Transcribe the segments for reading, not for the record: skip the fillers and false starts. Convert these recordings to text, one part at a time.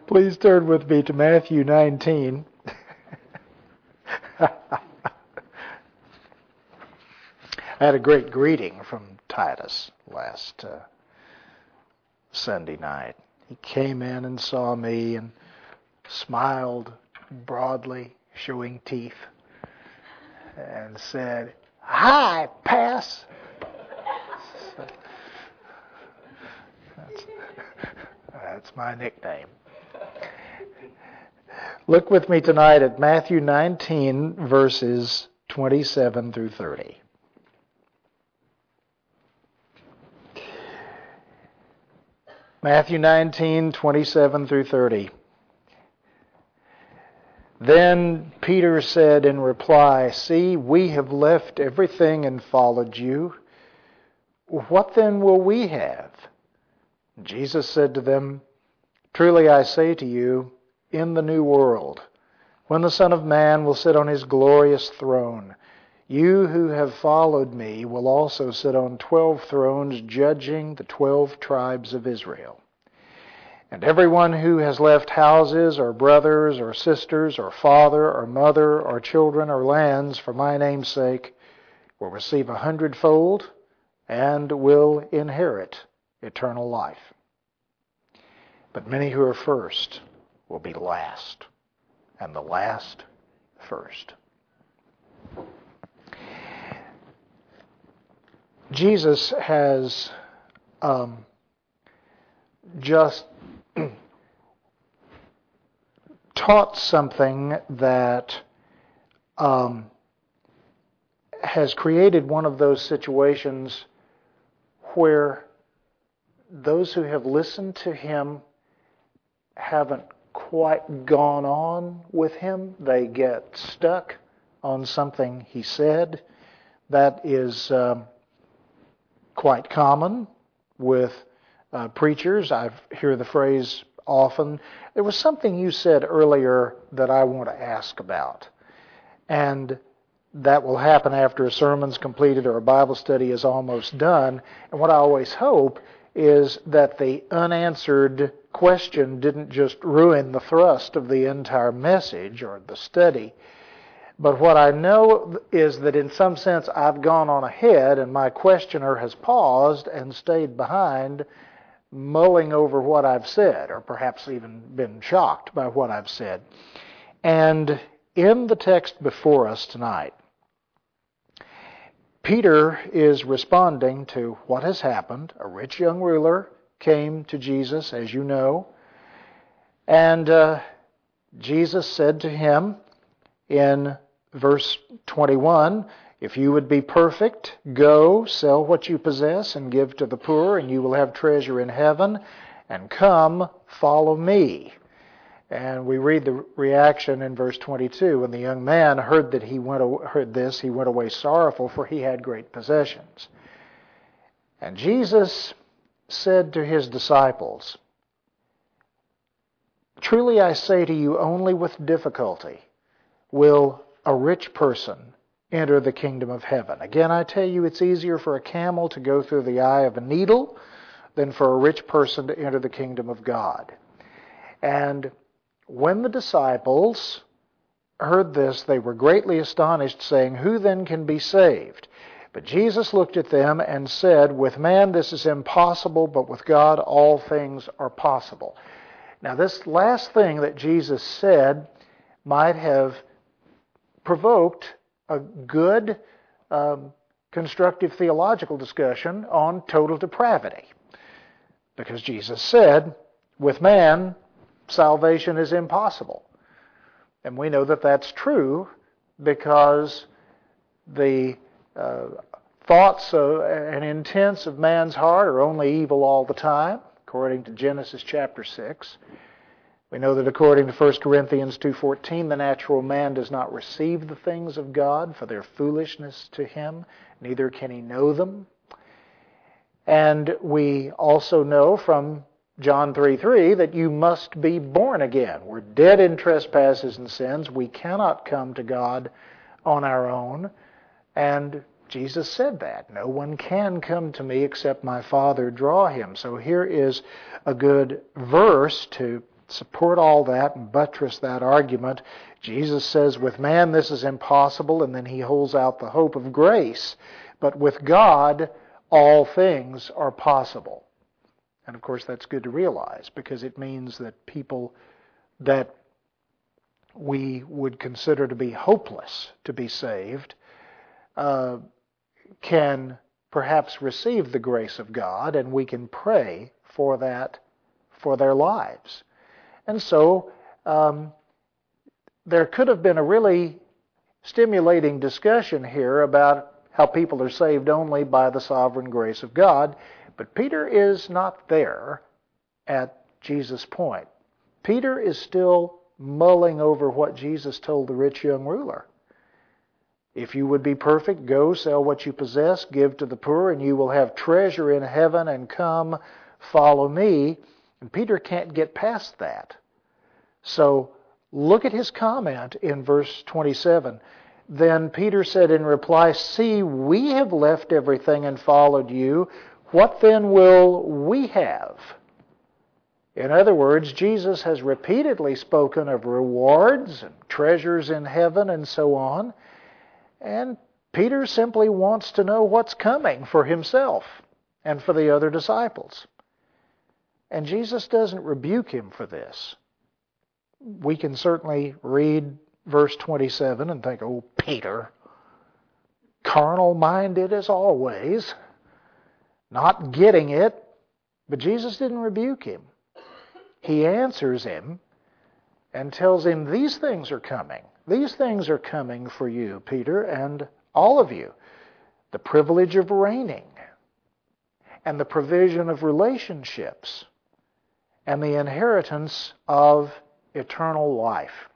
Please turn with me to Matthew 19. I had a great greeting from Titus last Sunday night. He came in and saw me and smiled broadly, showing teeth, and said, "Hi, Pass." That's my nickname. Look with me tonight at Matthew 19, verses 27 through 30. Matthew 19, 27 through 30. Then Peter said in reply, "See, we have left everything and followed you. What then will we have?" Jesus said to them, "Truly I say to you, in the new world, when the Son of Man will sit on his glorious throne, you who have followed me will also sit on 12 thrones, judging the 12 tribes of Israel. And everyone who has left houses or brothers or sisters or father or mother or children or lands for my name's sake will receive 100-fold and will inherit eternal life. But many who are first will be last, and the last first." Jesus has just taught something that has created one of those situations where those who have listened to him haven't quite gone on with him. They get stuck on something he said. That is quite common with preachers. I hear the phrase often. There was something you said earlier that I want to ask about. And that will happen after a sermon's completed or a Bible study is almost done. And what I always hope is that the unanswered question didn't just ruin the thrust of the entire message or the study. But what I know is that in some sense I've gone on ahead and my questioner has paused and stayed behind, mulling over what I've said, or perhaps even been shocked by what I've said. And in the text before us tonight, Peter is responding to what has happened. A rich young ruler came to Jesus, as you know, and Jesus said to him in verse 21, "If you would be perfect, go, sell what you possess and give to the poor, and you will have treasure in heaven, and come, follow me." And we read the reaction in verse 22. When the young man heard this, he went away sorrowful, for he had great possessions. And Jesus said to his disciples, "Truly I say to you, only with difficulty will a rich person enter the kingdom of heaven." Again, I tell you, it's easier for a camel to go through the eye of a needle than for a rich person to enter the kingdom of God. And when the disciples heard this, they were greatly astonished, saying, "Who then can be saved?" But Jesus looked at them and said, "With man this is impossible, but with God all things are possible." Now this last thing that Jesus said might have provoked a good, constructive theological discussion on total depravity. Because Jesus said, with man, salvation is impossible. And we know that that's true because the thoughts and intents of man's heart are only evil all the time, according to Genesis chapter 6. We know that according to 1 Corinthians 2:14, the natural man does not receive the things of God, for their foolishness to him, neither can he know them. And we also know from John 3:3 that you must be born again. We're dead in trespasses and sins. We cannot come to God on our own. And Jesus said that. No one can come to me except my Father draw him. So here is a good verse to support all that and buttress that argument, Jesus says, with man this is impossible, and then he holds out the hope of grace. But with God, all things are possible. And of course that's good to realize, because it means that people that we would consider to be hopeless to be saved can perhaps receive the grace of God, and we can pray for that for their lives. And so there could have been a really stimulating discussion here about how people are saved only by the sovereign grace of God, but Peter is not there at Jesus' point. Peter is still mulling over what Jesus told the rich young ruler. If you would be perfect, go sell what you possess, give to the poor, and you will have treasure in heaven, and come, follow me. And Peter can't get past that. So look at his comment in verse 27. Then Peter said in reply, "See, we have left everything and followed you. What then will we have?" In other words, Jesus has repeatedly spoken of rewards and treasures in heaven and so on. And Peter simply wants to know what's coming for himself and for the other disciples. And Jesus doesn't rebuke him for this. We can certainly read verse 27 and think, "Oh, Peter, carnal-minded as always, not getting it." But Jesus didn't rebuke him. He answers him and tells him, these things are coming. These things are coming for you, Peter, and all of you. The privilege of reigning, and the provision of relationships, and the inheritance of eternal life.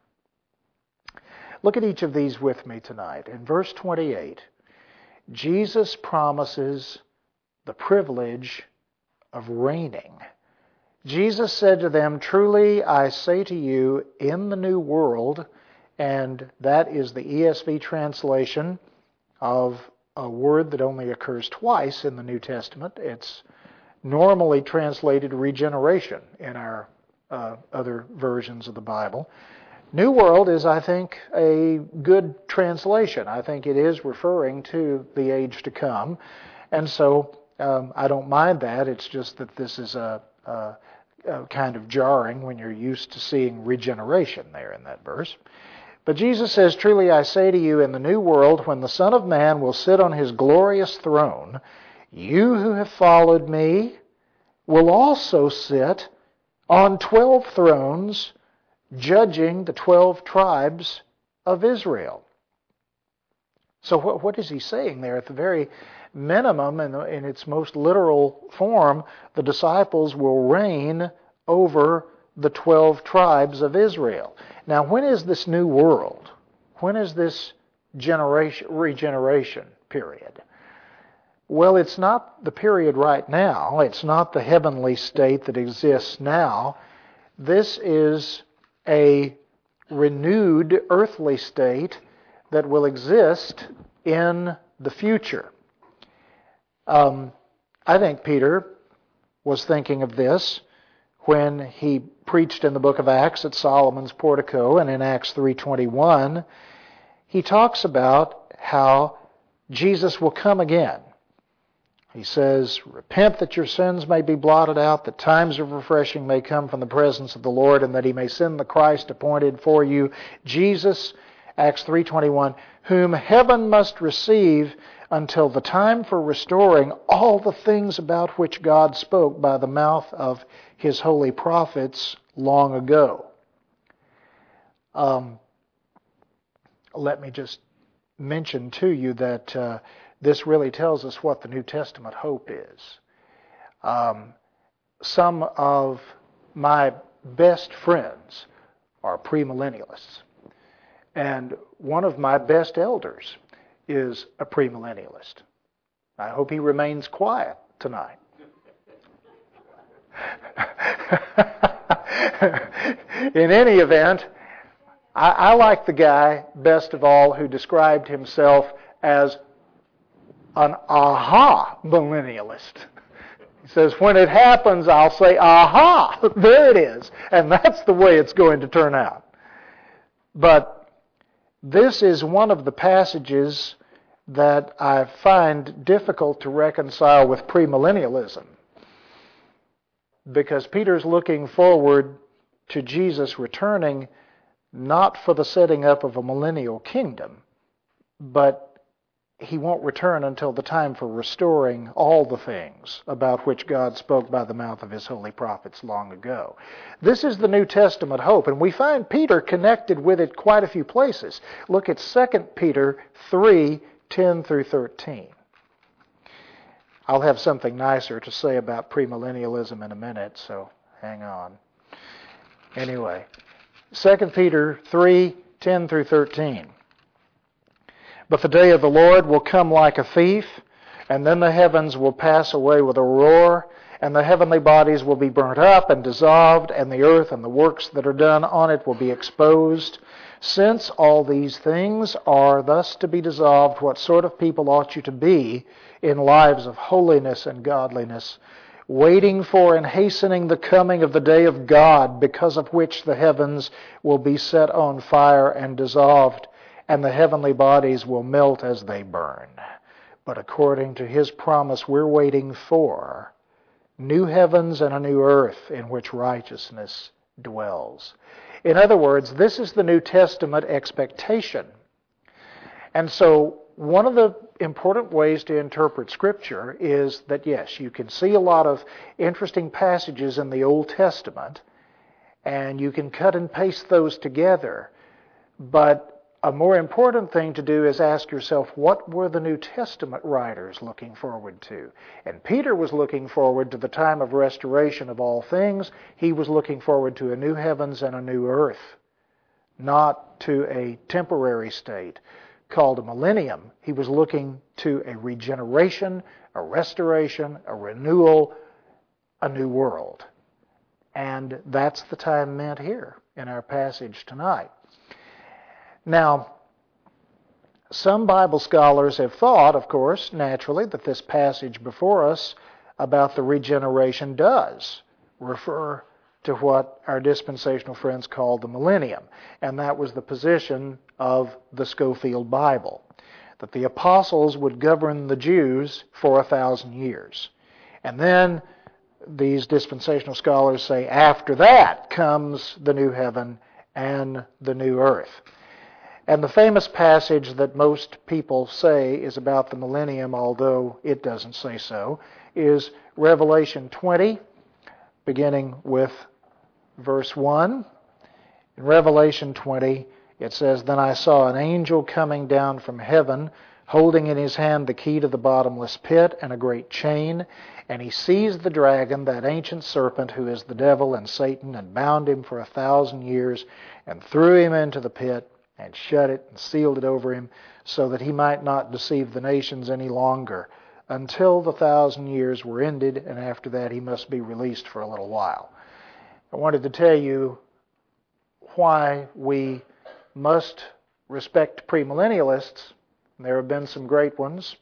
Look at each of these with me tonight. In verse 28, Jesus promises the privilege of reigning. Jesus said to them, "Truly I say to you, in the new world," and that is the ESV translation of a word that only occurs twice in the New Testament. It's normally translated regeneration in our other versions of the Bible. New world is, I think, a good translation. I think it is referring to the age to come. And so I don't mind that. It's just that this is a kind of jarring when you're used to seeing regeneration there in that verse. But Jesus says, "Truly I say to you, in the new world, when the Son of Man will sit on his glorious throne, you who have followed me will also sit on 12 thrones, judging the 12 tribes of Israel." So what is he saying there? At the very minimum, in its most literal form, the disciples will reign over the 12 tribes of Israel. Now, when is this new world? When is this regeneration period? Well, it's not the period right now. It's not the heavenly state that exists now. This is a renewed earthly state that will exist in the future. I think Peter was thinking of this when he preached in the book of Acts at Solomon's portico, and in Acts 3:21, he talks about how Jesus will come again. He says, "Repent that your sins may be blotted out, that times of refreshing may come from the presence of the Lord, and that he may send the Christ appointed for you, Jesus," Acts 3:21, "whom heaven must receive until the time for restoring all the things about which God spoke by the mouth of his holy prophets long ago." Let me just mention to you that this really tells us what the New Testament hope is. Some of my best friends are premillennialists, and one of my best elders is a premillennialist. I hope he remains quiet tonight. In any event, I like the guy best of all who described himself as an aha millennialist. He says, when it happens, I'll say, aha, there it is. And that's the way it's going to turn out. But this is one of the passages that I find difficult to reconcile with premillennialism. Because Peter's looking forward to Jesus returning not for the setting up of a millennial kingdom, but he won't return until the time for restoring all the things about which God spoke by the mouth of his holy prophets long ago. This is the New Testament hope, and we find Peter connected with it quite a few places. Look at 2 Peter 3:10 through 13. I'll have something nicer to say about premillennialism in a minute, so hang on. Anyway, 2 Peter 3:10 through 13. But the day of the Lord will come like a thief, and then the heavens will pass away with a roar, and the heavenly bodies will be burnt up and dissolved, and the earth and the works that are done on it will be exposed. Since all these things are thus to be dissolved, what sort of people ought you to be in lives of holiness and godliness, waiting for and hastening the coming of the day of God, because of which the heavens will be set on fire and dissolved, and the heavenly bodies will melt as they burn. But according to his promise, we're waiting for new heavens and a new earth in which righteousness dwells. In other words, this is the New Testament expectation. And so one of the important ways to interpret Scripture is that, yes, you can see a lot of interesting passages in the Old Testament, and you can cut and paste those together. But a more important thing to do is ask yourself, what were the New Testament writers looking forward to? And Peter was looking forward to the time of restoration of all things. He was looking forward to a new heavens and a new earth, not to a temporary state called a millennium. He was looking to a regeneration, a restoration, a renewal, a new world. And that's the time meant here in our passage tonight. Now, some Bible scholars have thought, of course, naturally, that this passage before us about the regeneration does refer to what our dispensational friends call the millennium. And that was the position of the Scofield Bible, that the apostles would govern the Jews for 1,000 years. And then these dispensational scholars say after that comes the new heaven and the new earth. And the famous passage that most people say is about the millennium, although it doesn't say so, is Revelation 20, beginning with verse 1. In Revelation 20, it says, Then I saw an angel coming down from heaven, holding in his hand the key to the bottomless pit and a great chain. And he seized the dragon, that ancient serpent, who is the devil and Satan, and bound him for 1,000 years, and threw him into the pit, and shut it and sealed it over him, so that he might not deceive the nations any longer, until the 1,000 years were ended, and after that he must be released for a little while. I wanted to tell you why we must respect premillennialists. There have been some great ones.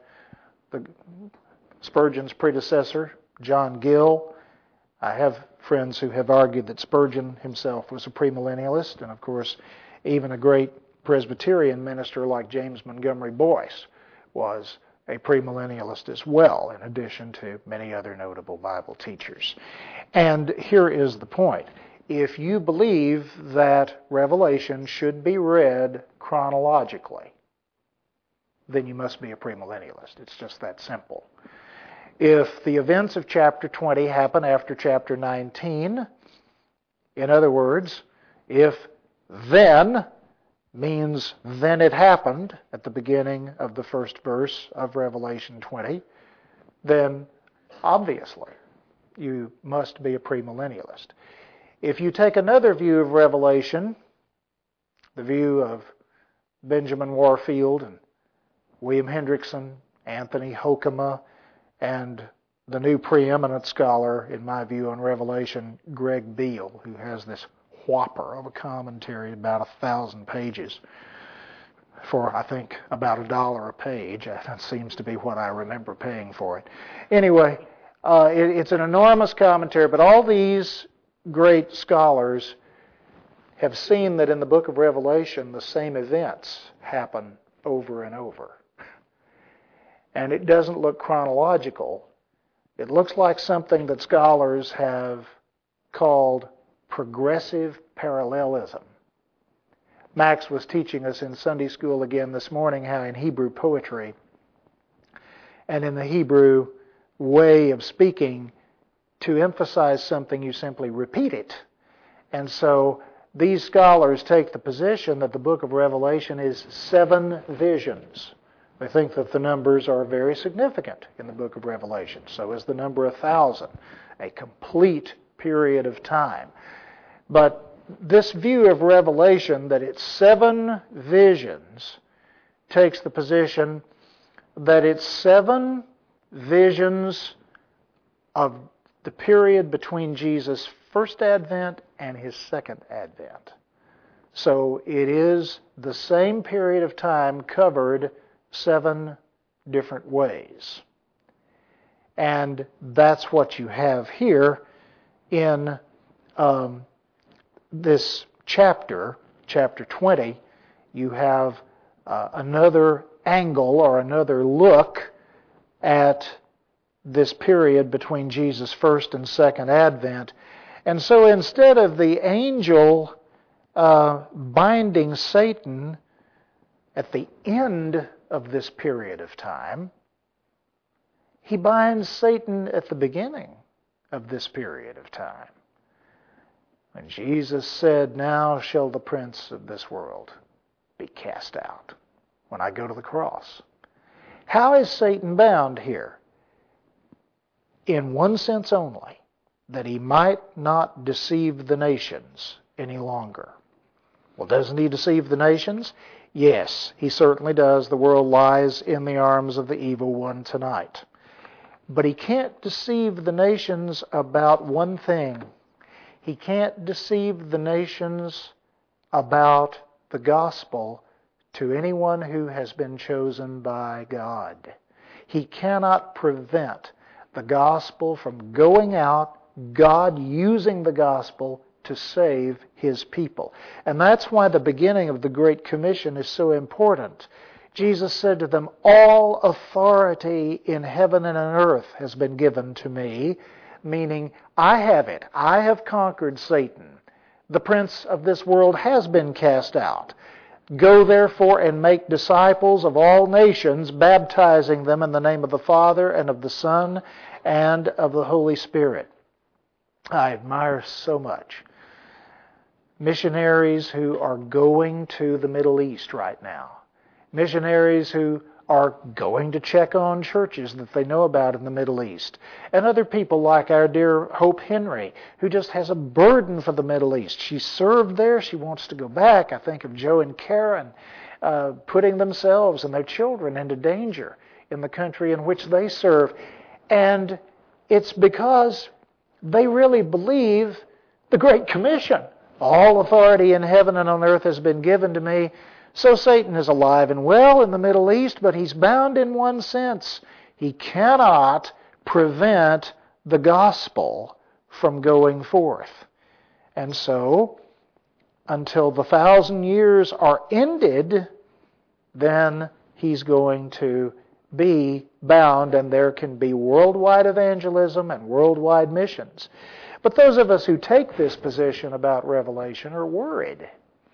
Spurgeon's predecessor, John Gill. I have friends who have argued that Spurgeon himself was a premillennialist, and of course, even a great Presbyterian minister like James Montgomery Boyce was a premillennialist as well, in addition to many other notable Bible teachers. And here is the point. If you believe that Revelation should be read chronologically, then you must be a premillennialist. It's just that simple. If the events of chapter 20 happen after chapter 19, in other words, if then means then it happened at the beginning of the first verse of Revelation 20, then obviously you must be a premillennialist. If you take another view of Revelation, the view of Benjamin Warfield and William Hendrickson, Anthony Hoekema, and the new preeminent scholar, in my view, on Revelation, Greg Beale, who has this whopper of a commentary, about 1,000 pages, for, I think, about $1 a page. That seems to be what I remember paying for it. Anyway, It's an enormous commentary, but all these great scholars have seen that in the book of Revelation, the same events happen over and over. And it doesn't look chronological. It looks like something that scholars have called progressive parallelism. Max was teaching us in Sunday school again this morning how in Hebrew poetry and in the Hebrew way of speaking, to emphasize something, you simply repeat it. And so these scholars take the position that the book of Revelation is 7 visions. They think that the numbers are very significant in the book of Revelation. So is the number 1,000, a complete period of time. But this view of Revelation, that it's 7 visions, takes the position that it's 7 visions of the period between Jesus' first advent and his second advent. So it is the same period of time covered 7 different ways. And that's what you have here in this chapter, chapter 20. You have another angle or another look at this period between Jesus' first and second advent. And so instead of the angel binding Satan at the end of this period of time, he binds Satan at the beginning of this period of time. And Jesus said, "Now shall the prince of this world be cast out," when I go to the cross. How is Satan bound here? In one sense only, that he might not deceive the nations any longer. Well, doesn't he deceive the nations? Yes, he certainly does. The world lies in the arms of the evil one tonight. But he can't deceive the nations about one thing. He can't deceive the nations about the gospel to anyone who has been chosen by God. He cannot prevent the gospel from going out, God using the gospel to save his people. And that's why the beginning of the Great Commission is so important. Jesus said to them, "All authority in heaven and on earth has been given to me," meaning I have it. I have conquered Satan. The prince of this world has been cast out. Go therefore and make disciples of all nations, baptizing them in the name of the Father and of the Son and of the Holy Spirit. I admire so much missionaries who are going to the Middle East right now. Missionaries who are going to check on churches that they know about in the Middle East. And other people like our dear Hope Henry, who just has a burden for the Middle East. She served there. She wants to go back. I think of Joe and Karen putting themselves and their children into danger in the country in which they serve. And it's because they really believe the Great Commission. All authority in heaven and on earth has been given to me. So Satan is alive and well in the Middle East, but he's bound in one sense. He cannot prevent the gospel from going forth. And so, until the 1,000 years are ended, then he's going to be bound, and there can be worldwide evangelism and worldwide missions. But those of us who take this position about Revelation are worried,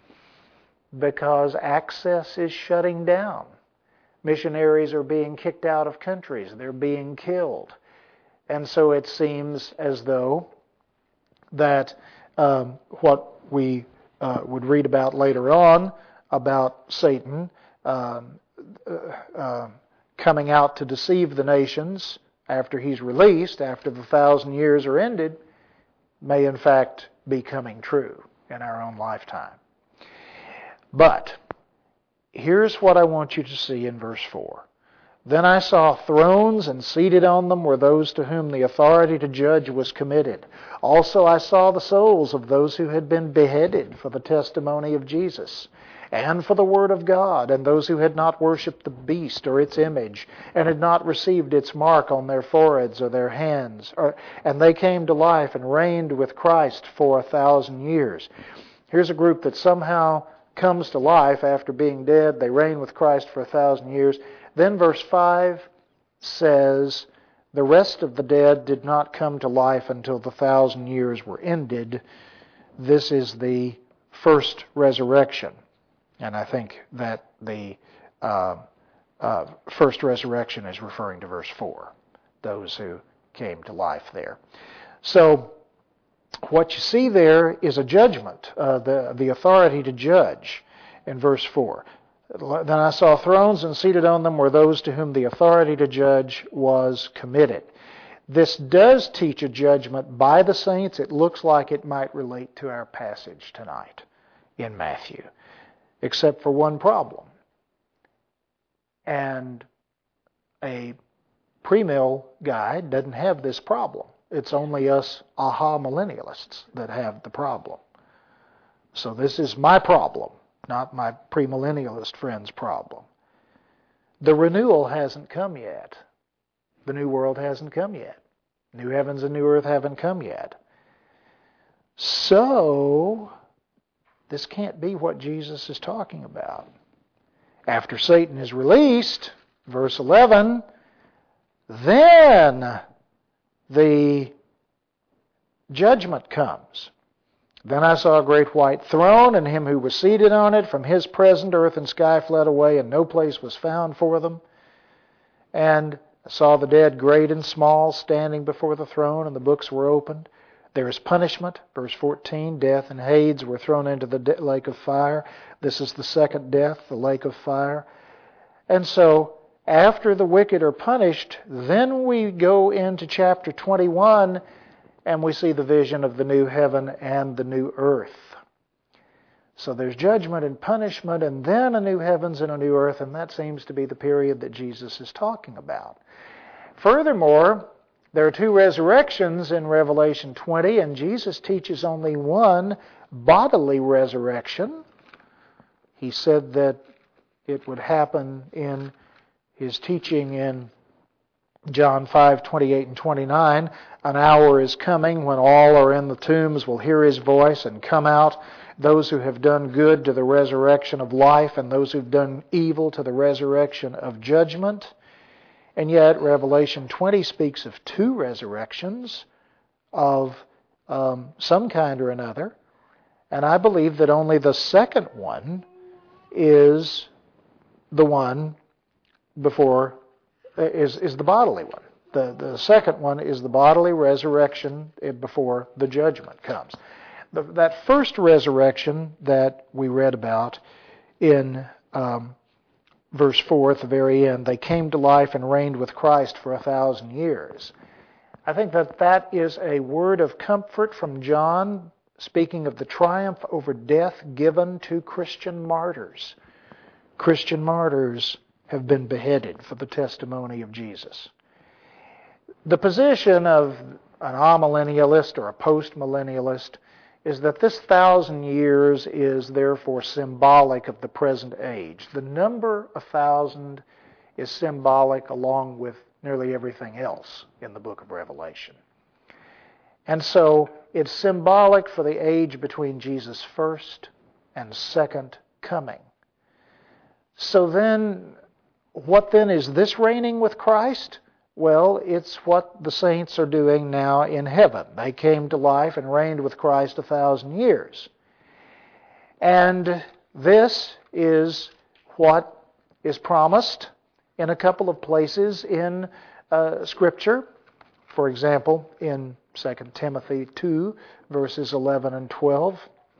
because access is shutting down. Missionaries are being kicked out of countries. They're being killed. And so it seems as though that what we would read about later on about Satan coming out to deceive the nations after he's released, after the 1,000 years are ended, may in fact be coming true in our own lifetime. But here's what I want you to see in verse 4. Then I saw thrones, and seated on them were those to whom the authority to judge was committed. Also I saw the souls of those who had been beheaded for the testimony of Jesus and for the word of God, and those who had not worshipped the beast or its image, and had not received its mark on their foreheads or their hands. And they came to life and reigned with Christ for 1,000 years. Here's a group that somehow comes to life after being dead. They reign with Christ for 1,000 years. Then verse 5 says, the rest of the dead did not come to life until the 1,000 years were ended. This is the first resurrection. And I think that the first resurrection is referring to verse 4, those who came to life there. So what you see there is a judgment, the authority to judge in verse 4. Then I saw thrones, and seated on them were those to whom the authority to judge was committed. This does teach a judgment by the saints. It looks like it might relate to our passage tonight in Matthew, except for one problem. And a premill guide doesn't have this problem. It's only us aha millennialists that have the problem. So this is my problem, not my premillennialist friend's problem. The renewal hasn't come yet. The new world hasn't come yet. New heavens and new earth haven't come yet. So this can't be what Jesus is talking about. After Satan is released, verse 11, then the judgment comes. Then I saw a great white throne, and him who was seated on it. From his presence earth and sky fled away, and no place was found for them. And I saw the dead, great and small, standing before the throne, and the books were opened. There is punishment. Verse 14, death and Hades were thrown into the lake of fire. This is the second death, the lake of fire. And so, after the wicked are punished, then we go into chapter 21, and we see the vision of the new heaven and the new earth. So there's judgment and punishment, and then a new heavens and a new earth, and that seems to be the period that Jesus is talking about. Furthermore, there are two resurrections in Revelation 20, and Jesus teaches only one bodily resurrection. He said that it would happen in his teaching in John 5:28 and 29. An hour is coming when all are in the tombs will hear his voice and come out, those who have done good to the resurrection of life, and those who've done evil to the resurrection of judgment. And yet Revelation 20 speaks of two resurrections of some kind or another. And I believe that only the second one is the one before, is the bodily one. The second one is the bodily resurrection before the judgment comes. That first resurrection that we read about in verse 4 at the very end, they came to life and reigned with Christ for 1,000 years. I think that is a word of comfort from John, speaking of the triumph over death given to Christian martyrs. Christian martyrs have been beheaded for the testimony of Jesus. The position of an amillennialist or a postmillennialist is that this 1,000 years is therefore symbolic of the present age. The number 1,000 is symbolic along with nearly everything else in the book of Revelation. And so it's symbolic for the age between Jesus' first and second coming. So then, what then is this reigning with Christ? Well, it's what the saints are doing now in heaven. They came to life and reigned with Christ 1,000 years. And this is what is promised in a couple of places in Scripture. For example, in 2 Timothy 2, verses 11 and 12.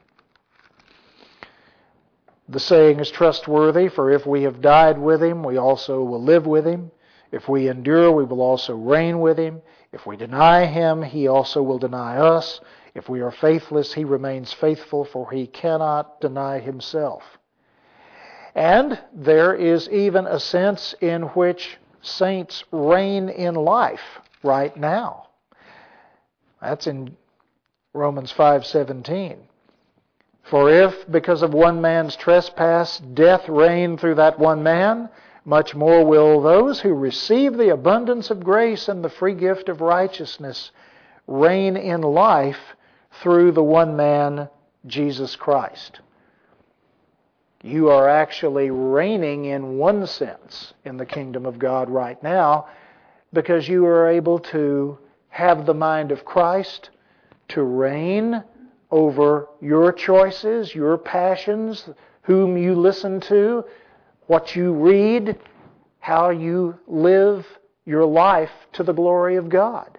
The saying is trustworthy, for if we have died with him, we also will live with him. If we endure, we will also reign with him. If we deny him, he also will deny us. If we are faithless, he remains faithful, for he cannot deny himself. And there is even a sense in which saints reign in life right now. That's in Romans 5:17. For if, because of one man's trespass, death reigned through that one man, much more will those who receive the abundance of grace and the free gift of righteousness reign in life through the one man, Jesus Christ. You are actually reigning in one sense in the kingdom of God right now because you are able to have the mind of Christ to reign over your choices, your passions, whom you listen to, what you read, how you live your life to the glory of God.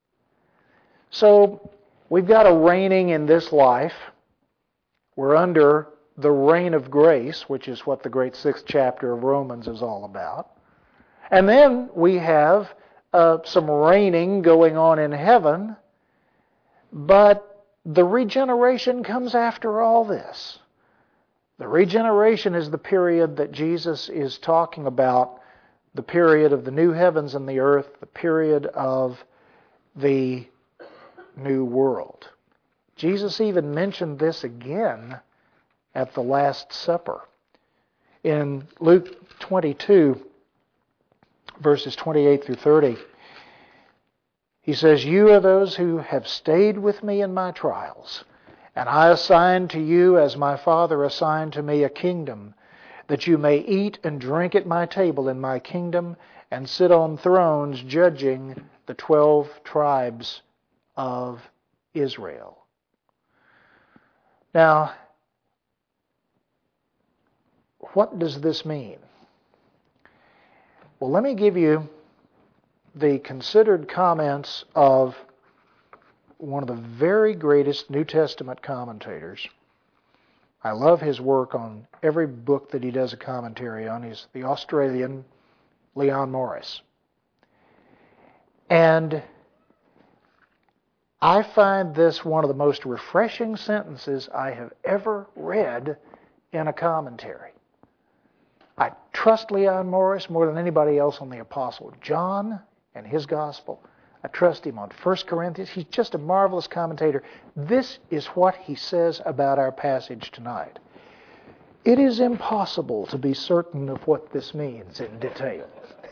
So we've got a reigning in this life. We're under the reign of grace, which is what the great 6th chapter of Romans is all about. And then we have some reigning going on in heaven, but the regeneration comes after all this. The regeneration is the period that Jesus is talking about, the period of the new heavens and the earth, the period of the new world. Jesus even mentioned this again at the Last Supper. In Luke 22, verses 28 through 30, he says, "You are those who have stayed with me in my trials, and I assign to you, as my Father assigned to me, a kingdom, that you may eat and drink at my table in my kingdom, and sit on thrones judging the 12 tribes of Israel." Now, what does this mean? Well, let me give you the considered comments of one of the very greatest New Testament commentators. I love his work on every book that he does a commentary on. He's the Australian Leon Morris. And I find this one of the most refreshing sentences I have ever read in a commentary. I trust Leon Morris more than anybody else on the Apostle John and his gospel. I trust him on 1 Corinthians. He's just a marvelous commentator. This is what he says about our passage tonight. It is impossible to be certain of what this means in detail.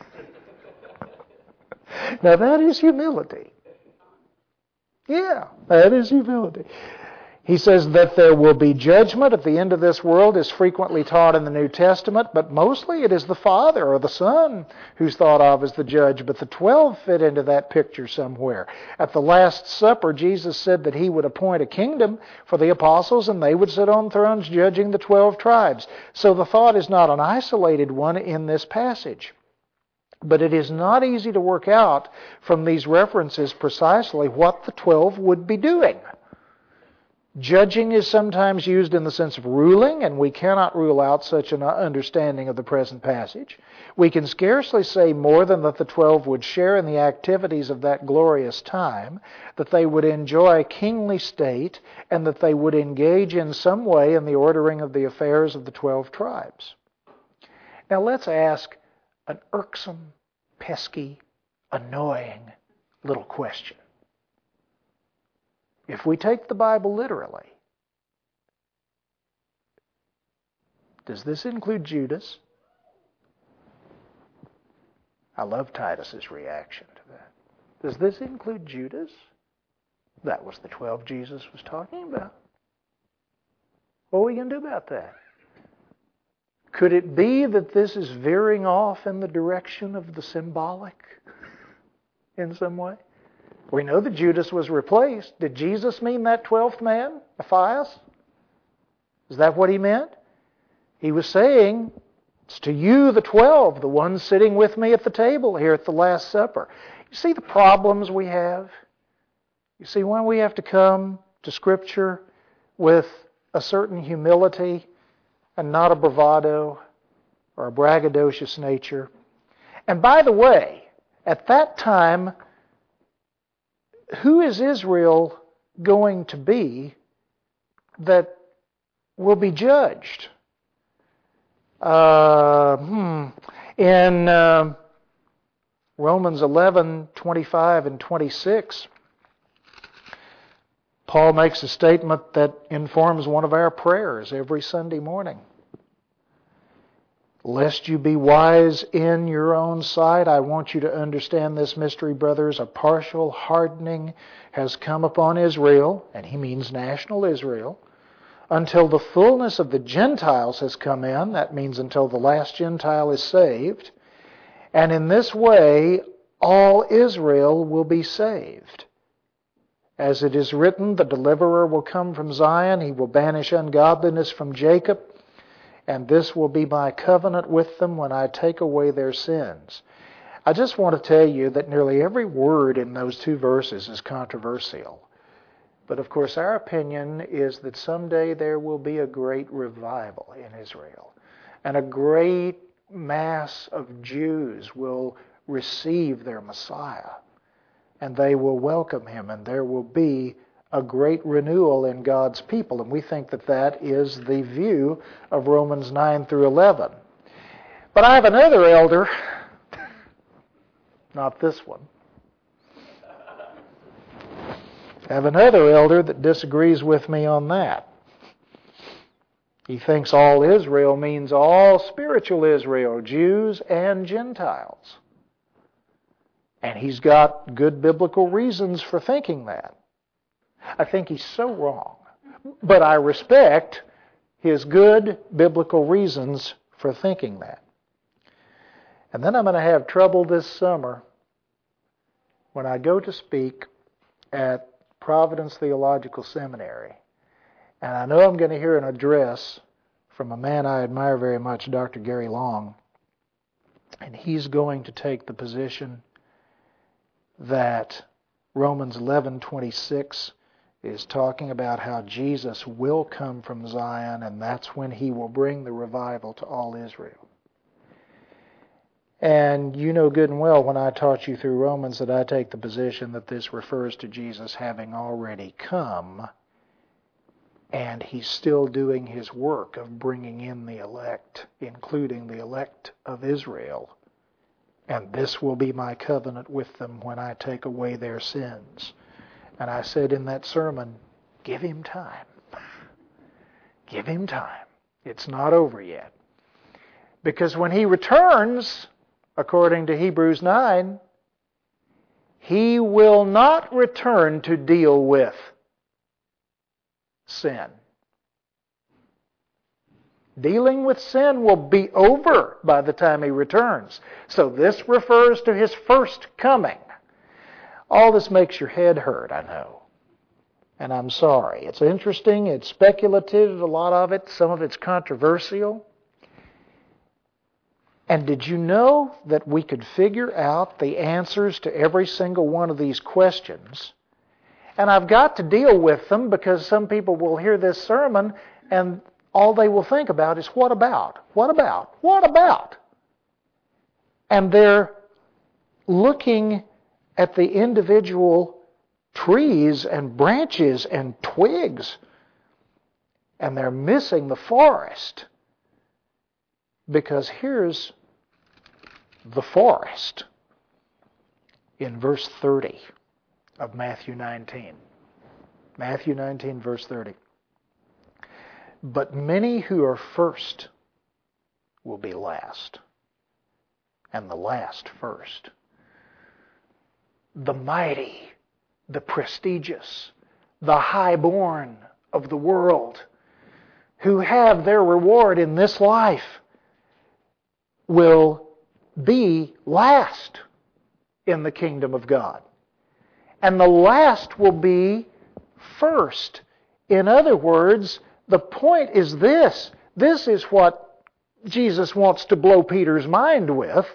Now that is humility. Yeah, that is humility. He says that there will be judgment at the end of this world is frequently taught in the New Testament, but mostly it is the Father or the Son who's thought of as the judge, but the 12 fit into that picture somewhere. At the Last Supper, Jesus said that he would appoint a kingdom for the apostles and they would sit on thrones judging the 12 tribes. So the thought is not an isolated one in this passage. But it is not easy to work out from these references precisely what the 12 would be doing. Judging is sometimes used in the sense of ruling, and we cannot rule out such an understanding of the present passage. We can scarcely say more than that the 12 would share in the activities of that glorious time, that they would enjoy kingly state, and that they would engage in some way in the ordering of the affairs of the 12 tribes. Now let's ask an irksome, pesky, annoying little question. If we take the Bible literally, does this include Judas? I love Titus's reaction to that. Does this include Judas? That was the 12 Jesus was talking about. What are we going to do about that? Could it be that this is veering off in the direction of the symbolic in some way? We know that Judas was replaced. Did Jesus mean that 12th man, Matthias? Is that what he meant? He was saying, it's to you, the 12, the ones sitting with me at the table here at the Last Supper. You see the problems we have? You see why we have to come to Scripture with a certain humility and not a bravado or a braggadocious nature. And by the way, at that time, who is Israel going to be that will be judged? In Romans 11:25 and 26, Paul makes a statement that informs one of our prayers every Sunday morning. Lest you be wise in your own sight, I want you to understand this mystery, brothers. A partial hardening has come upon Israel, and he means national Israel, until the fullness of the Gentiles has come in. That means until the last Gentile is saved. And in this way, all Israel will be saved. As it is written, the deliverer will come from Zion. He will banish ungodliness from Jacob. And this will be my covenant with them when I take away their sins. I just want to tell you that nearly every word in those two verses is controversial. But of course our opinion is that someday there will be a great revival in Israel. And a great mass of Jews will receive their Messiah. And they will welcome him. And there will be a great renewal in God's people. And we think that that is the view of Romans 9 through 11. But I have another elder, not this one. I have another elder that disagrees with me on that. He thinks all Israel means all spiritual Israel, Jews and Gentiles. And he's got good biblical reasons for thinking that. I think he's so wrong. But I respect his good biblical reasons for thinking that. And then I'm going to have trouble this summer when I go to speak at Providence Theological Seminary. And I know I'm going to hear an address from a man I admire very much, Dr. Gary Long. And he's going to take the position that Romans 11:26 is talking about how Jesus will come from Zion, and that's when he will bring the revival to all Israel. And you know good and well when I taught you through Romans that I take the position that this refers to Jesus having already come, and he's still doing his work of bringing in the elect, including the elect of Israel. And this will be my covenant with them when I take away their sins. And I said in that sermon, give him time. Give him time. It's not over yet. Because when he returns, according to Hebrews 9, he will not return to deal with sin. Dealing with sin will be over by the time he returns. So this refers to his first coming. All this makes your head hurt, I know. And I'm sorry. It's interesting, it's speculative, a lot of it. Some of it's controversial. And did you know that we could figure out the answers to every single one of these questions? And I've got to deal with them because some people will hear this sermon and all they will think about is, what about? What about? What about? And they're looking at the individual trees and branches and twigs, and they're missing the forest. Because here's the forest in verse 30 of Matthew 19. Matthew 19, verse 30. But many who are first will be last, and the last first. The mighty, the prestigious, the highborn of the world, who have their reward in this life, will be last in the kingdom of God. And the last will be first. In other words, the point is this. This is what Jesus wants to blow Peter's mind with.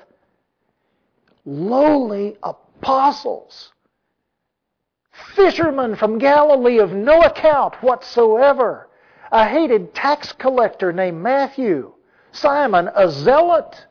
Lowly apostles, fishermen from Galilee of no account whatsoever, a hated tax collector named Matthew, Simon, a zealot.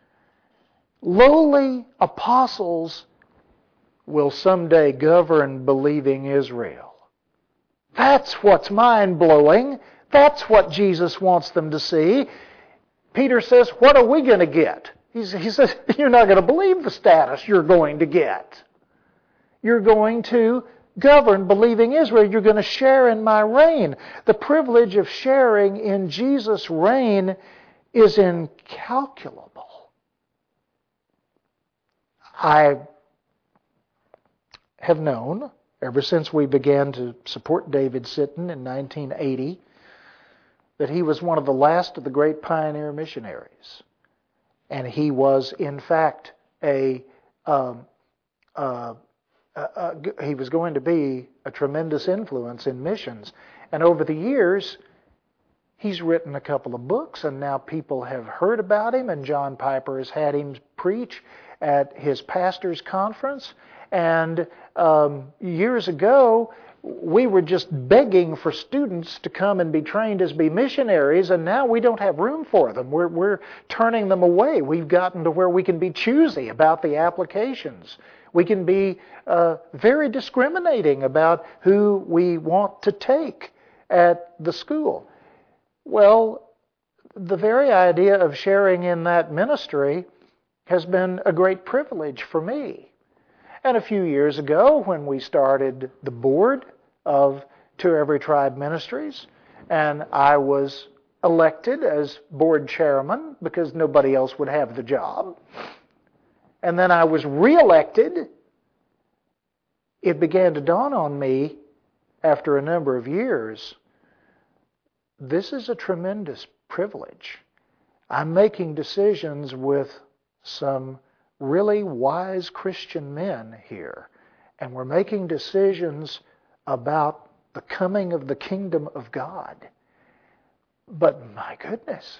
Lowly apostles will someday govern believing Israel. That's what's mind-blowing. That's what Jesus wants them to see. Peter says, what are we going to get? He says, you're not going to believe the status you're going to get. You're going to govern believing Israel. You're going to share in my reign. The privilege of sharing in Jesus' reign is incalculable. I have known, ever since we began to support David Sitton in 1980, that he was one of the last of the great pioneer missionaries. And he was, in fact, he was going to be a tremendous influence in missions. And over the years, he's written a couple of books, and now people have heard about him, and John Piper has had him preach at his pastor's conference. And years ago, we were just begging for students to come and be trained as be missionaries, and now we don't have room for them. We're turning them away. We've gotten to where we can be choosy about the applications. We can be very discriminating about who we want to take at the school. Well, the very idea of sharing in that ministry has been a great privilege for me. And a few years ago, when we started the board of To Every Tribe Ministries, and I was elected as board chairman because nobody else would have the job, and then I was reelected, it began to dawn on me after a number of years, this is a tremendous privilege. I'm making decisions with some really wise Christian men here, and we're making decisions about the coming of the kingdom of God. But my goodness,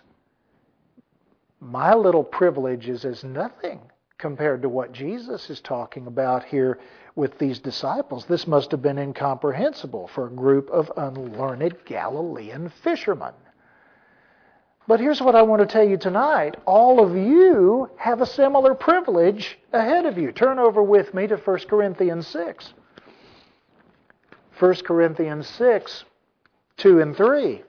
my little privilege is as nothing compared to what Jesus is talking about here with these disciples. This must have been incomprehensible for a group of unlearned Galilean fishermen. But here's what I want to tell you tonight. All of you have a similar privilege ahead of you. Turn over with me to 1 Corinthians 6. 1 Corinthians 6, 2 and 3.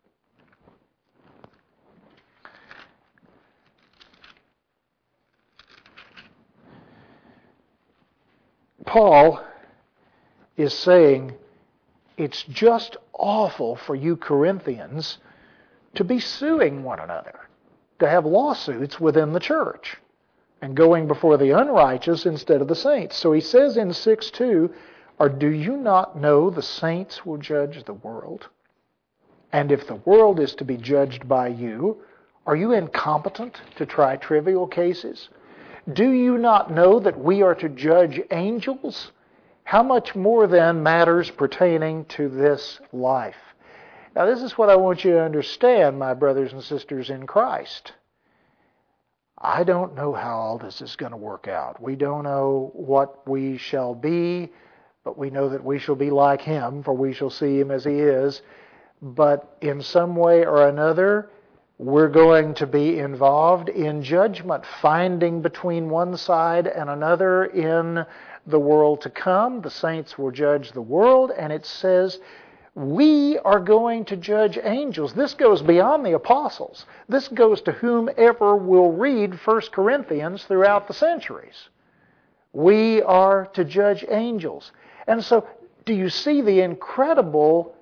Paul is saying it's just awful for you Corinthians to be suing one another, to have lawsuits within the church, and going before the unrighteous instead of the saints. So he says in 6:2, or do you not know the saints will judge the world? And if the world is to be judged by you, are you incompetent to try trivial cases? Do you not know that we are to judge angels? How much more then matters pertaining to this life? Now, this is what I want you to understand, my brothers and sisters in Christ. I don't know how all this is going to work out. We don't know what we shall be, but we know that we shall be like Him, for we shall see Him as He is. But in some way or another, we're going to be involved in judgment, finding between one side and another in the world to come. The saints will judge the world, and it says we are going to judge angels. This goes beyond the apostles. This goes to whomever will read 1 Corinthians throughout the centuries. We are to judge angels. And so, do you see the incredible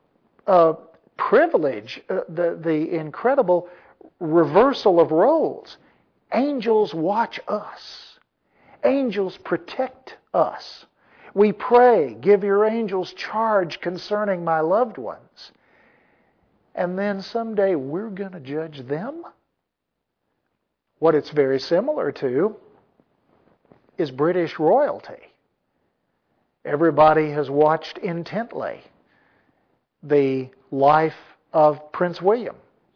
privilege, the incredible reversal of roles? Angels watch us. Angels protect us. We pray, give your angels charge concerning my loved ones. And then someday we're going to judge them? What it's very similar to is British royalty. Everybody has watched intently the life of Prince William,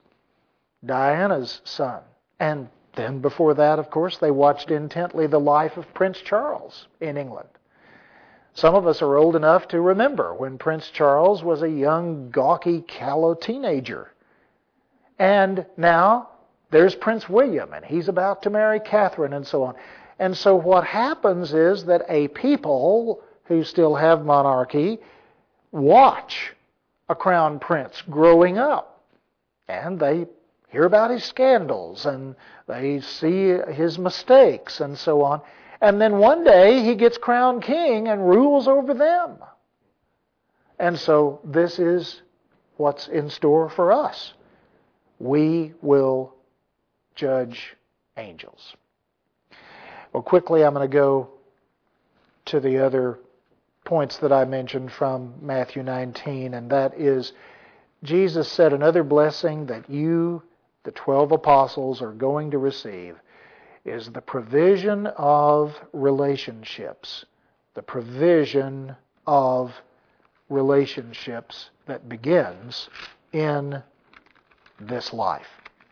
Diana's son. And then before that, of course, they watched intently the life of Prince Charles in England. Some of us are old enough to remember when Prince Charles was a young, gawky, callow teenager. And now there's Prince William, and he's about to marry Catherine, and so on. And so what happens is that a people who still have monarchy watch a crown prince growing up. And they hear about his scandals, and they see his mistakes, and so on. And then one day he gets crowned king and rules over them. And so this is what's in store for us. We will judge angels. Well, quickly I'm going to go to the other points that I mentioned from Matthew 19, and that is Jesus said another blessing that you, the 12 apostles, are going to receive is the provision of relationships. The provision of relationships that begins in this life.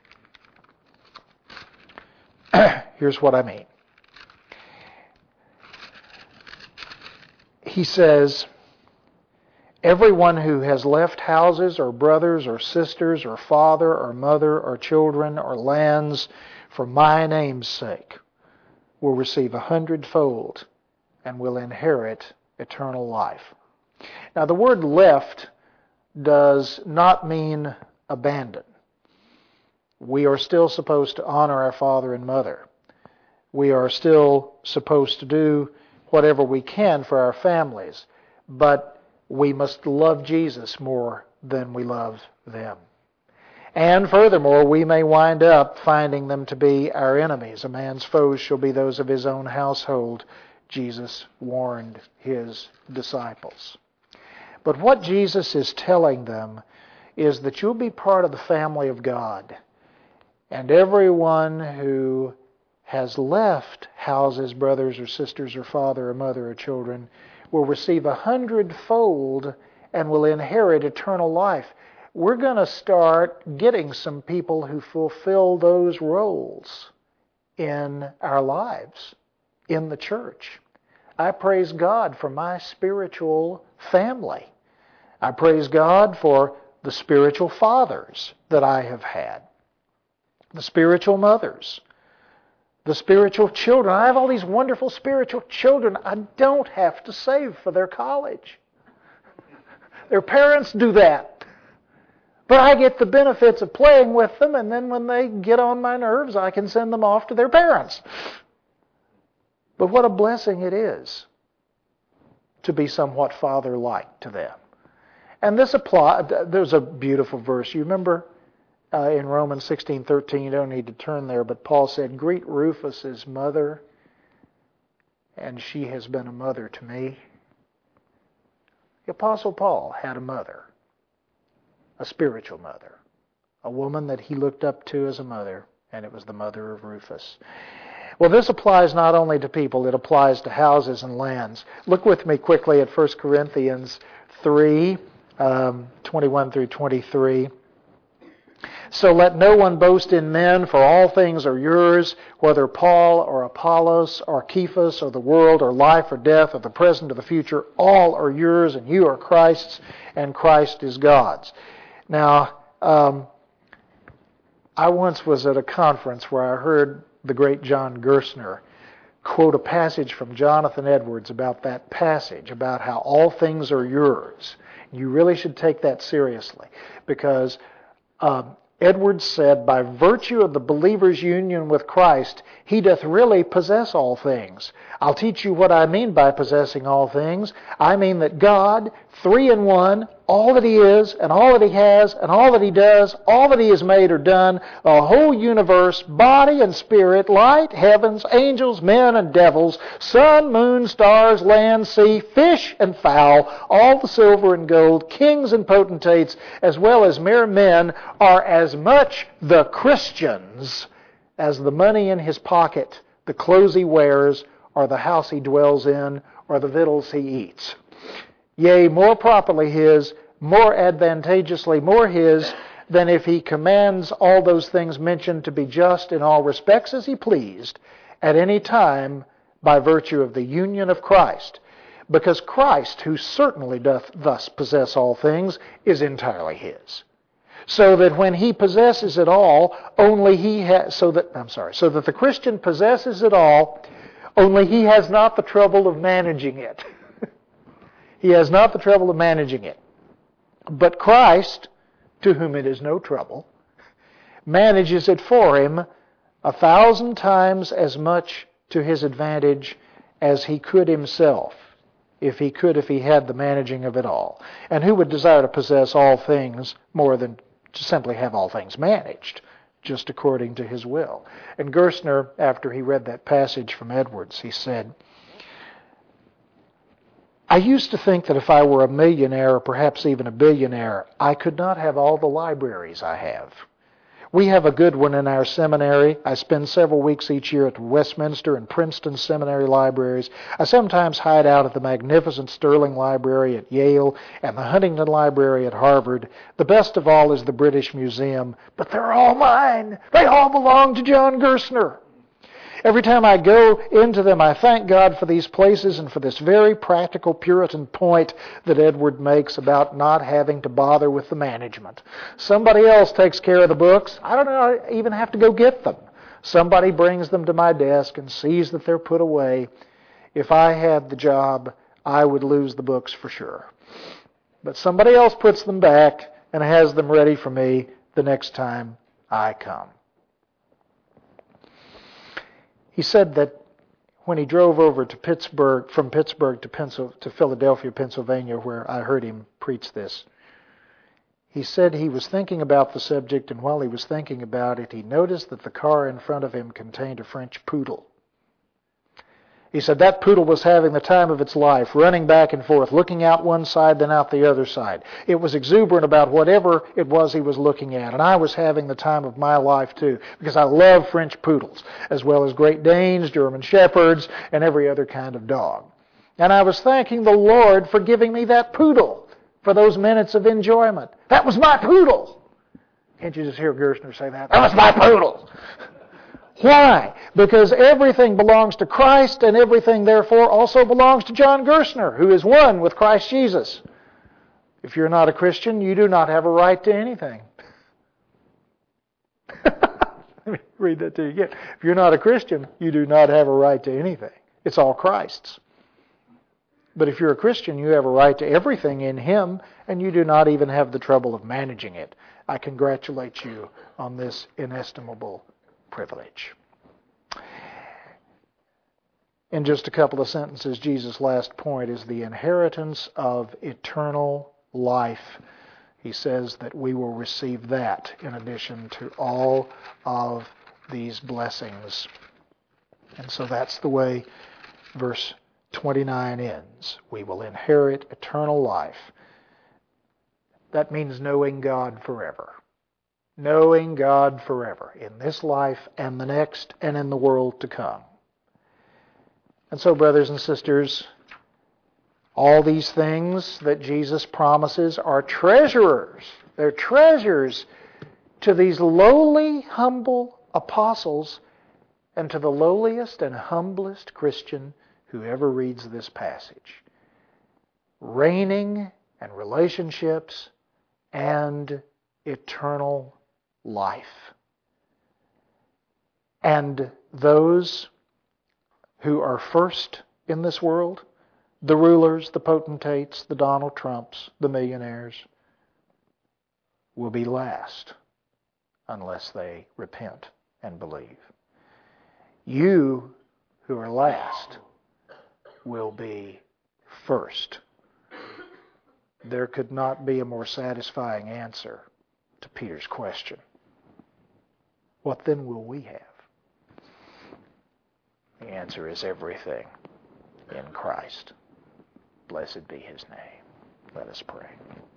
Here's what I mean. He says, everyone who has left houses or brothers or sisters or father or mother or children or lands for my name's sake will receive 100-fold and will inherit eternal life. Now the word left does not mean abandon. We are still supposed to honor our father and mother. We are still supposed to do whatever we can for our families, but we must love Jesus more than we love them. And furthermore, we may wind up finding them to be our enemies. A man's foes shall be those of his own household, Jesus warned his disciples. But what Jesus is telling them is that you'll be part of the family of God. And everyone who has left houses, brothers or sisters or father or mother or children will receive 100-fold and will inherit eternal life. We're going to start getting some people who fulfill those roles in our lives, in the church. I praise God for my spiritual family. I praise God for the spiritual fathers that I have had, the spiritual mothers, the spiritual children. I have all these wonderful spiritual children. I don't have to save for their college. Their parents do that. But I get the benefits of playing with them, and then when they get on my nerves, I can send them off to their parents. But what a blessing it is to be somewhat father-like to them. And this applies. There's a beautiful verse. You remember in Romans 16:13, you don't need to turn there, but Paul said, "Greet Rufus' mother, and she has been a mother to me." The Apostle Paul had a mother, a spiritual mother, a woman that he looked up to as a mother, and it was the mother of Rufus. Well, this applies not only to people, it applies to houses and lands. Look with me quickly at 1 Corinthians 3, 21 through 23. So let no one boast in men, for all things are yours, whether Paul or Apollos or Cephas or the world or life or death or the present or the future, all are yours, and you are Christ's, and Christ is God's. Now, I once was at a conference where I heard the great John Gerstner quote a passage from Jonathan Edwards about that passage, about how all things are yours. You really should take that seriously, because Edwards said, by virtue of the believer's union with Christ, he doth really possess all things. I'll teach you what I mean by possessing all things. I mean that God, three in one, all that He is, and all that He has, and all that He does, all that He has made or done, the whole universe, body and spirit, light, heavens, angels, men and devils, sun, moon, stars, land, sea, fish and fowl, all the silver and gold, kings and potentates, as well as mere men, are as much the Christian's as the money in his pocket, the clothes he wears, or the house he dwells in, or the victuals he eats. Yea, more properly his, more advantageously more his, than if he commands all those things mentioned to be just in all respects as he pleased, at any time by virtue of the union of Christ. Because Christ, who certainly doth thus possess all things, is entirely his. So that when he possesses it all, only he has, so that the Christian possesses it all, only he has not the trouble of managing it. He has not the trouble of managing it. But Christ, to whom it is no trouble, manages it for him 1,000 times as much to his advantage as he could himself, if he had the managing of it all. And who would desire to possess all things more than to simply have all things managed, just according to his will? And Gerstner, after he read that passage from Edwards, he said, I used to think that if I were a millionaire or perhaps even a billionaire, I could not have all the libraries I have. We have a good one in our seminary. I spend several weeks each year at the Westminster and Princeton seminary libraries. I sometimes hide out at the magnificent Sterling Library at Yale and the Huntington Library at Harvard. The best of all is the British Museum, but they're all mine. They all belong to John Gerstner. Every time I go into them, I thank God for these places and for this very practical Puritan point that Edward makes about not having to bother with the management. Somebody else takes care of the books. I don't even have to go get them. Somebody brings them to my desk and sees that they're put away. If I had the job, I would lose the books for sure. But somebody else puts them back and has them ready for me the next time I come. He said that when he drove over to Pittsburgh, from Pittsburgh to Philadelphia, Pennsylvania, where I heard him preach this, he said he was thinking about the subject, and while he was thinking about it, he noticed that the car in front of him contained a French poodle. He said that poodle was having the time of its life, running back and forth, looking out one side, then out the other side. It was exuberant about whatever it was he was looking at. And I was having the time of my life too, because I love French poodles, as well as Great Danes, German Shepherds, and every other kind of dog. And I was thanking the Lord for giving me that poodle for those minutes of enjoyment. That was my poodle. Can't you just hear Gerstner say that? That was my poodle. Why? Because everything belongs to Christ, and everything, therefore, also belongs to John Gerstner, who is one with Christ Jesus. If you're not a Christian, you do not have a right to anything. Let me read that to you again. If you're not a Christian, you do not have a right to anything. It's all Christ's. But if you're a Christian, you have a right to everything in Him, and you do not even have the trouble of managing it. I congratulate you on this inestimable privilege. In just a couple of sentences, Jesus' last point is the inheritance of eternal life. He says that we will receive that in addition to all of these blessings. And so that's the way verse 29 ends. We will inherit eternal life. That means knowing God forever. Knowing God forever, in this life and the next and in the world to come. And so, brothers and sisters, all these things that Jesus promises are treasurers. They're treasures to these lowly, humble apostles and to the lowliest and humblest Christian who ever reads this passage. Reigning and relationships and eternal life. And those who are first in this world, the rulers, the potentates, the Donald Trumps, the millionaires, will be last unless they repent and believe. You who are last will be first. There could not be a more satisfying answer to Peter's question. What then will we have? The answer is everything in Christ. Blessed be His name. Let us pray.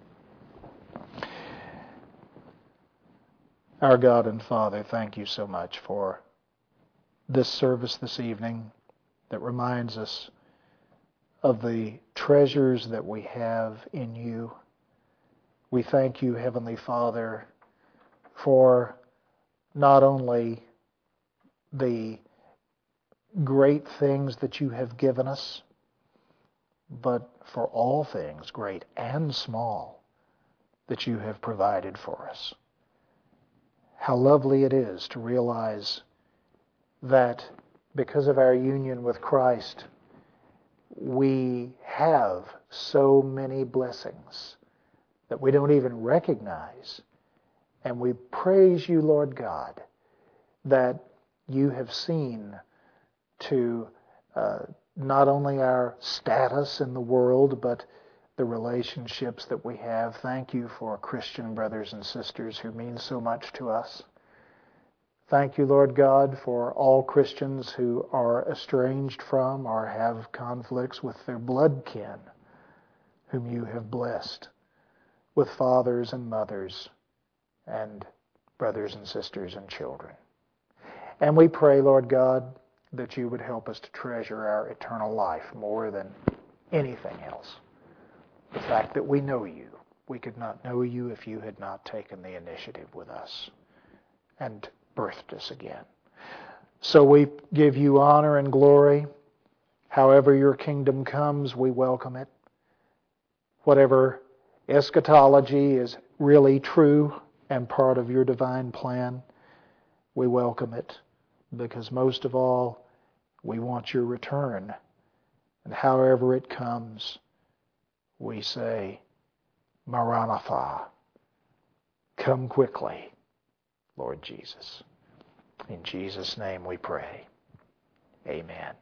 Our God and Father, thank you so much for this service this evening that reminds us of the treasures that we have in you. We thank you, Heavenly Father, for not only the great things that you have given us, but for all things, great and small, that you have provided for us. How lovely it is to realize that because of our union with Christ, we have so many blessings that we don't even recognize. And we praise you, Lord God, that you have seen to not only our status in the world, but the relationships that we have. Thank you for Christian brothers and sisters who mean so much to us. Thank you, Lord God, for all Christians who are estranged from or have conflicts with their blood kin, whom you have blessed, with fathers and mothers and brothers and sisters and children. And we pray, Lord God, that you would help us to treasure our eternal life more than anything else. The fact that we know you. We could not know you if you had not taken the initiative with us and birthed us again. So we give you honor and glory. However your kingdom comes, we welcome it. Whatever eschatology is really true and part of your divine plan, we welcome it, because most of all, we want your return. And however it comes, we say, Maranatha, come quickly, Lord Jesus. In Jesus' name we pray. Amen.